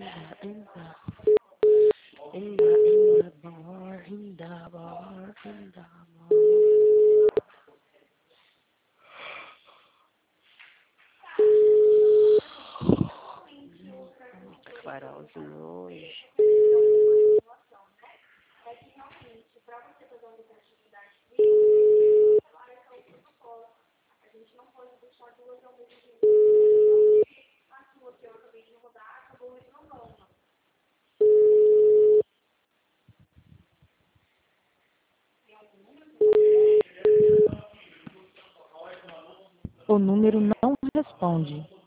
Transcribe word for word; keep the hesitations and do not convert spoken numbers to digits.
in the in the in the bar, in the bar, in the bar. Farolzinho hoje. O número não responde.